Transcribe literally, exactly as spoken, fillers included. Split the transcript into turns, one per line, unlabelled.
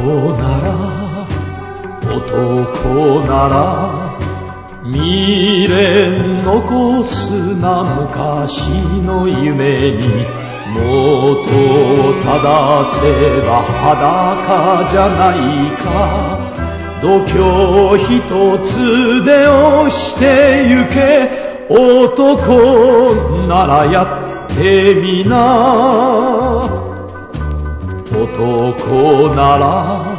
なら男なら未練残すな昔の夢に元を正せば裸じゃないか度胸一つで押してゆけ男ならやってみな男なら